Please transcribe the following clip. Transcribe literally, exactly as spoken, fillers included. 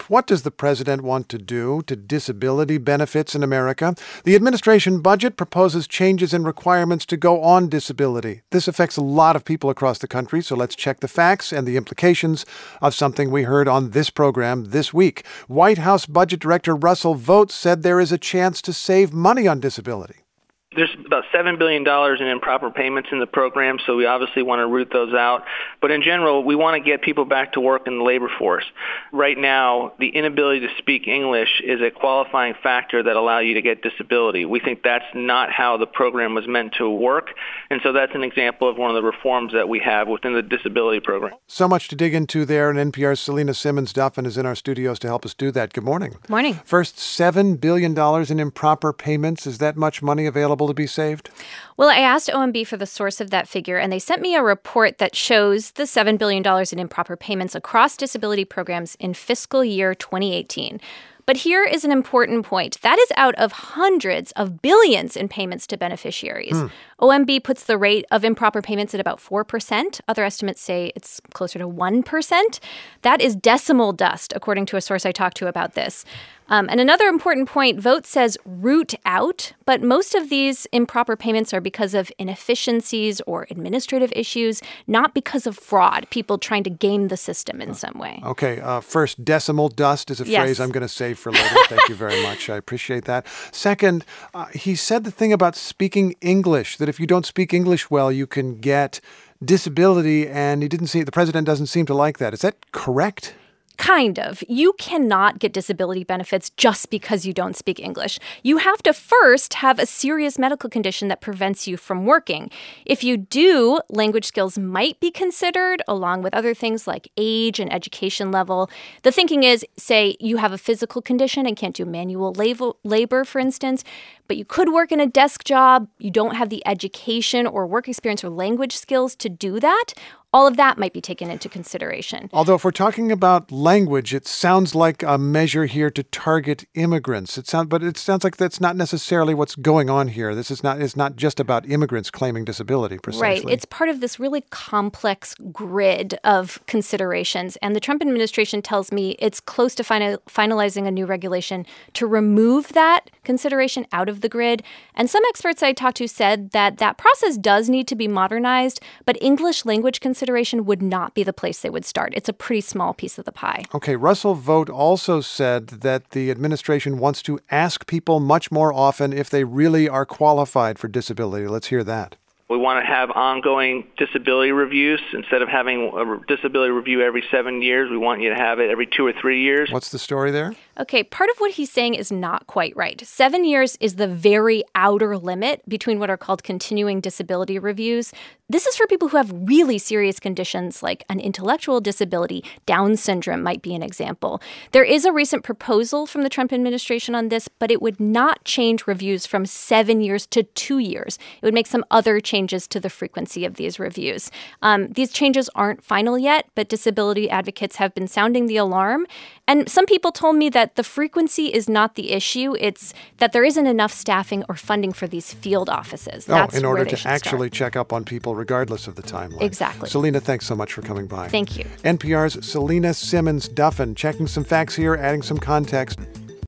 Trump. What does the president want to do to disability benefits in America? The administration budget proposes changes in requirements to go on disability. This affects a lot of people across the country, so let's check the facts and the implications of something we heard on this program this week. White House Budget Director Russell Vought said there is a chance to save money on disability. There's about seven billion dollars in improper payments in the program, so we obviously want to root those out. But in general, we want to get people back to work in the labor force. Right now, the inability to speak English is a qualifying factor that allows you to get disability. We think that's not how the program was meant to work, and so that's an example of one of the reforms that we have within the disability program. So much to dig into there, and N P R's Selena Simmons-Duffin is in our studios to help us do that. Good morning. Morning. First, seven billion dollars in improper payments. Is that much money available to be saved? Well, I asked O M B for the source of that figure, and they sent me a report that shows the seven billion dollars in improper payments across disability programs in fiscal year twenty eighteen. But here is an important point. That is out of hundreds of billions in payments to beneficiaries. Hmm. O M B puts the rate of improper payments at about four percent. Other estimates say it's closer to one percent. That is decimal dust, according to a source I talked to about this. Um, and another important point, Vought says root out, but most of these improper payments are because of inefficiencies or administrative issues, not because of fraud, people trying to game the system in some way. Okay. Uh, first, decimal dust is a yes. phrase I'm going to save for later. Thank you very much. I appreciate that. Second, uh, he said the thing about speaking English, that if you don't speak English well, you can get disability, and he didn't see the president doesn't seem to like that. Is that correct? Kind of. You cannot get disability benefits just because you don't speak English. You have to first have a serious medical condition that prevents you from working. If you do, language skills might be considered, along with other things like age and education level. The thinking is, say, you have a physical condition and can't do manual labor, for instance, but you could work in a desk job. You don't have the education or work experience or language skills to do that. All of that might be taken into consideration. Although if we're talking about language, it sounds like a measure here to target immigrants. It sounds, but it sounds like that's not necessarily what's going on here. This is not it's not just about immigrants claiming disability, precisely. Right. It's part of this really complex grid of considerations. And the Trump administration tells me it's close to final, finalizing a new regulation to remove that consideration out of the grid. And some experts I talked to said that that process does need to be modernized, but English language consideration would not be the place they would start. It's a pretty small piece of the pie. Okay, Russell Vought also said that the administration wants to ask people much more often if they really are qualified for disability. Let's hear that. We want to have ongoing disability reviews. Instead of having a disability review every seven years, we want you to have it every two or three years. What's the story there? Okay, part of what he's saying is not quite right. Seven years is the very outer limit between what are called continuing disability reviews. This is for people who have really serious conditions like an intellectual disability. Down syndrome might be an example. There is a recent proposal from the Trump administration on this, but it would not change reviews from seven years to two years. It would make some other changes to the frequency of these reviews. Um, these changes aren't final yet, but disability advocates have been sounding the alarm. And some people told me that the frequency is not the issue. It's that there isn't enough staffing or funding for these field offices. That's oh, in order where they to actually start. check up on people regardless of the timeline. Exactly. Selena, thanks so much for coming by. Thank you. N P R's Selena Simmons-Duffin, checking some facts here, adding some context.